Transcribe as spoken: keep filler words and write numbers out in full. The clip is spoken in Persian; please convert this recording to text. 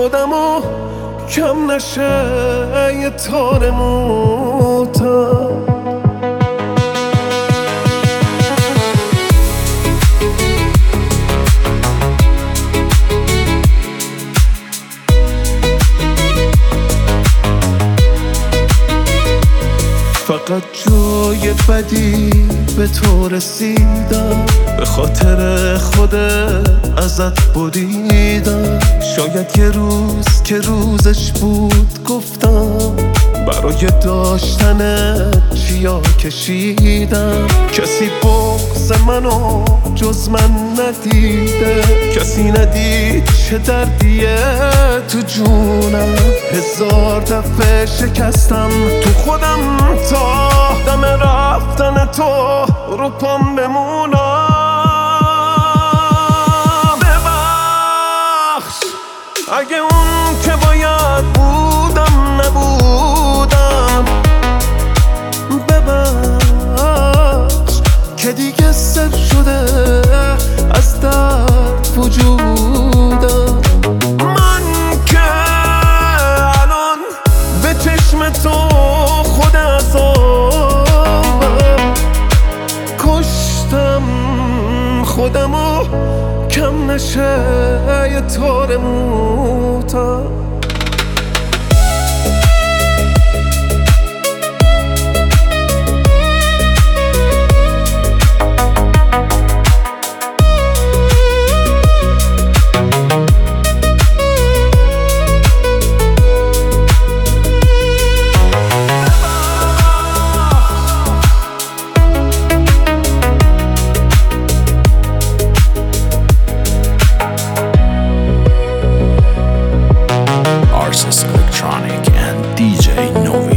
خودمو کم نشه یه تار موتم. فقط جای بدی به تو رسیدم، به خاطر خودت ازت بریدم. شاید یه روز که روزش بود گفتم برای داشتنت چیا کشیدم. کسی بغض منو جز من ندیده، کسی ندید چه دردیه تو جونم. هزار دفعه شکستم تو خودم تا دم رفتن تو رو پام بمونم. ببخش اگه اون که باید بودم نبودم. ببخش که دیگه سر شده از درد وجودم. من که الان به چشم تو خود عذابم، کشتم خودمو کم نشه یه تار موتم. Electronic and D J No